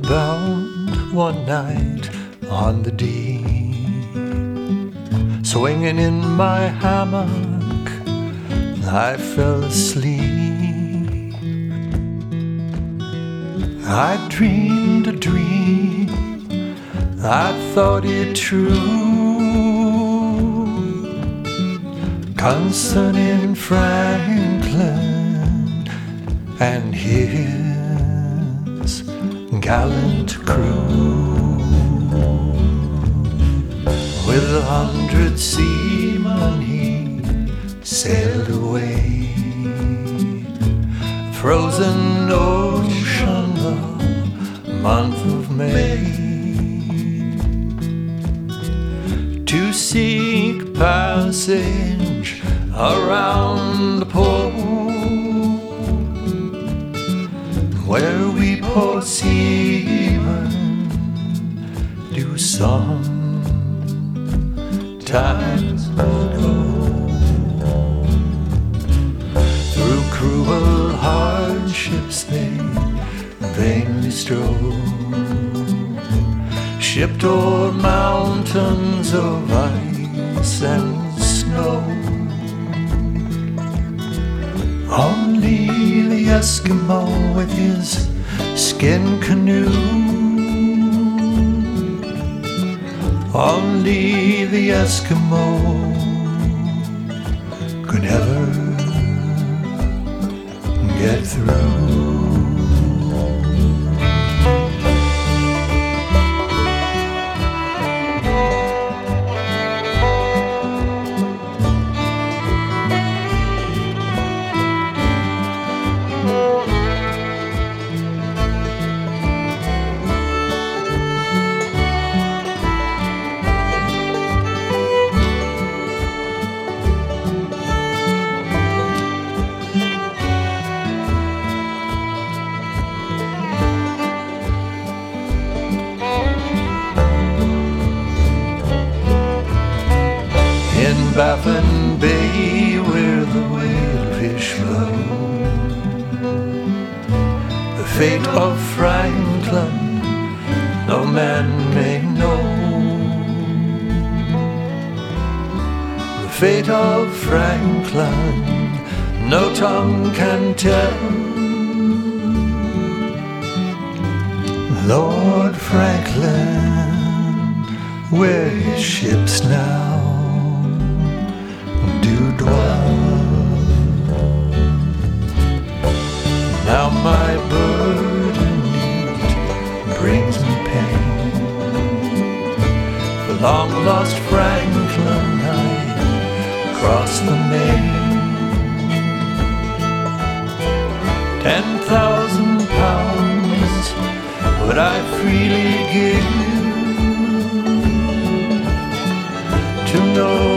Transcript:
bound one night on the Dee, swinging in my hammock, I fell asleep. I dreamed a dream, I thought it true, concerning Franklin and his gallant crew. With 100 seamen he sailed away, frozen ocean the month of May, to seek passage around the pole, where we poor seamen do sometimes go. Through cruel hardships they vainly strove, shipped o'er mountains of ice and snow. Only the Eskimo with his skin canoe, only the Eskimo could ever get through. In Baffin Bay where the whalefish flow, the fate of Franklin no man may know. The fate of Franklin no tongue can tell. Lord Franklin, where his ships now do dwell. Now my burden need brings me pain, for long lost Franklin I cross the main. 10,000 pounds would I freely give to know